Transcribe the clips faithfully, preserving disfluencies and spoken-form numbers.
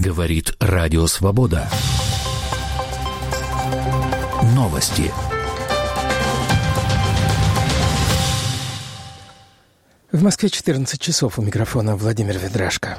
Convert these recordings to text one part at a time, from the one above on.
Говорит Радио Свобода. Новости. В Москве четырнадцать часов. У микрофона Владимир Ведрашко.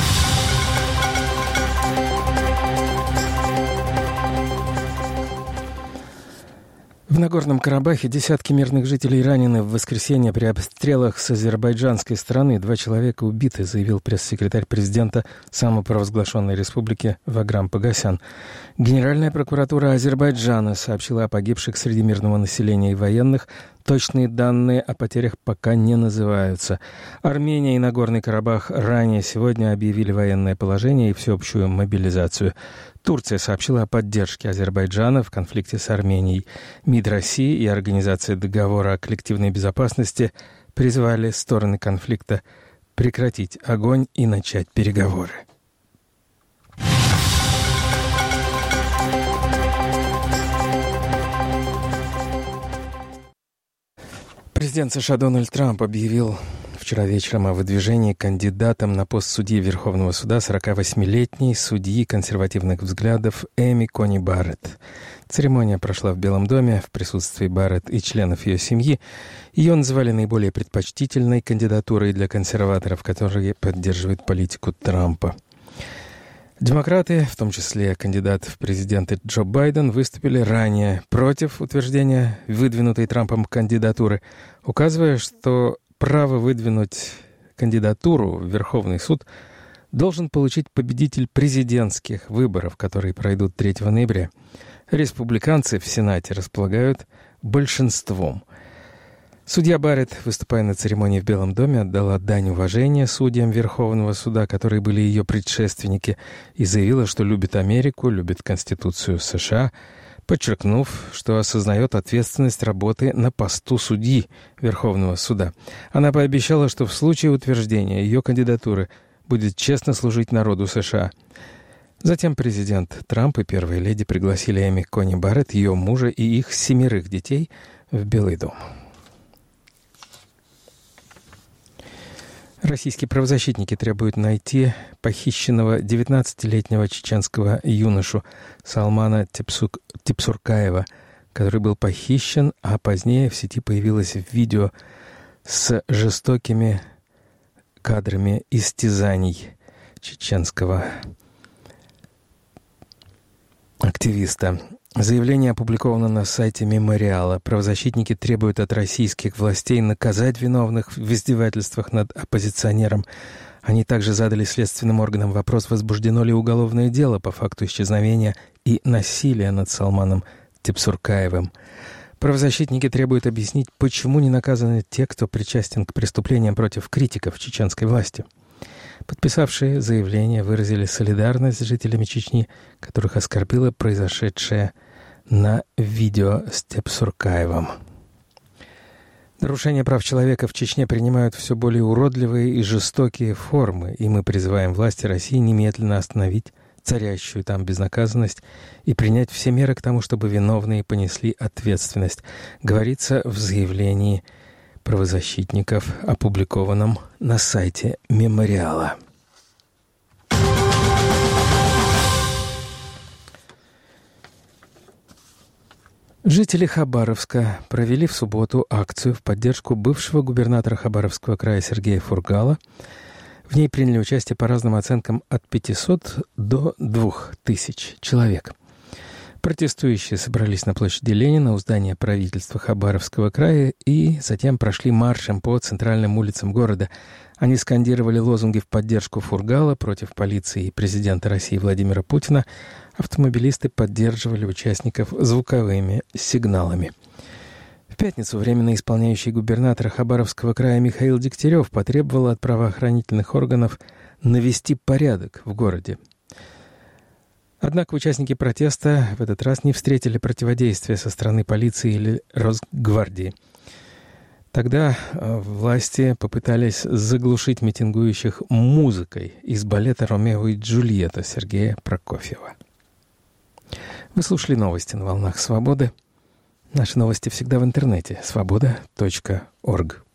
В Нагорном Карабахе десятки мирных жителей ранены в воскресенье при обстрелах с азербайджанской стороны. Два человека убиты, заявил пресс-секретарь президента самопровозглашенной республики Ваграм Погосян. Генеральная прокуратура Азербайджана сообщила о погибших среди мирного населения и военных. Точные данные о потерях пока не называются. Армения и Нагорный Карабах ранее сегодня объявили военное положение и всеобщую мобилизацию. Турция сообщила о поддержке Азербайджана в конфликте с Арменией. МИД России и Организация договора о коллективной безопасности призвали стороны конфликта прекратить огонь и начать переговоры. Президент США Дональд Трамп объявил вчера вечером о выдвижении кандидатом на пост судьи Верховного суда сорокавосьмилетней судьи консервативных взглядов Эми Кони Барретт. Церемония прошла в Белом доме в присутствии Барретт и членов ее семьи. Ее называли наиболее предпочтительной кандидатурой для консерваторов, которые поддерживают политику Трампа. Демократы, в том числе кандидат в президенты Джо Байден, выступили ранее против утверждения выдвинутой Трампом кандидатуры, указывая, что право выдвинуть кандидатуру в Верховный суд должен получить победитель президентских выборов, которые пройдут третьего ноября. Республиканцы в Сенате располагают большинством. Судья Барретт, выступая на церемонии в Белом доме, отдала дань уважения судьям Верховного суда, которые были ее предшественники, и заявила, что любит Америку, любит Конституцию США, подчеркнув, что осознает ответственность работы на посту судьи Верховного суда. Она пообещала, что в случае утверждения ее кандидатуры будет честно служить народу США. Затем президент Трамп и первая леди пригласили Эми Кони Барретт, ее мужа и их семерых детей в Белый дом. Российские правозащитники требуют найти похищенного девятнадцатилетнего чеченского юношу Салмана Тепсук... Тепсуркаева, который был похищен, а позднее в сети появилось видео с жестокими кадрами истязаний чеченского активиста. Заявление опубликовано на сайте «Мемориала». Правозащитники требуют от российских властей наказать виновных в издевательствах над оппозиционером. Они также задали следственным органам вопрос, возбуждено ли уголовное дело по факту исчезновения и насилия над Салманом Тепсуркаевым. Правозащитники требуют объяснить, почему не наказаны те, кто причастен к преступлениям против критиков чеченской власти. Подписавшие заявление выразили солидарность с жителями Чечни, которых оскорбило произошедшее на видео с Тепсуркаевым. Нарушения прав человека в Чечне принимают все более уродливые и жестокие формы, и мы призываем власти России немедленно остановить царящую там безнаказанность и принять все меры к тому, чтобы виновные понесли ответственность, говорится в заявлении правозащитников, опубликованном на сайте «Мемориала». Жители Хабаровска провели в субботу акцию в поддержку бывшего губернатора Хабаровского края Сергея Фургала. В ней приняли участие по разным оценкам от пятисот до двух тысяч человек. Протестующие собрались на площади Ленина у здания правительства Хабаровского края и затем прошли маршем по центральным улицам города. Они скандировали лозунги в поддержку Фургала против полиции и президента России Владимира Путина. Автомобилисты поддерживали участников звуковыми сигналами. В пятницу временно исполняющий губернатор Хабаровского края Михаил Дегтярев потребовал от правоохранительных органов навести порядок в городе. Однако участники протеста в этот раз не встретили противодействия со стороны полиции или Росгвардии. Тогда власти попытались заглушить митингующих музыкой из балета «Ромео и Джульетта» Сергея Прокофьева. Вы слушали новости на волнах «Свободы». Наши новости всегда в интернете. свобода точка орг.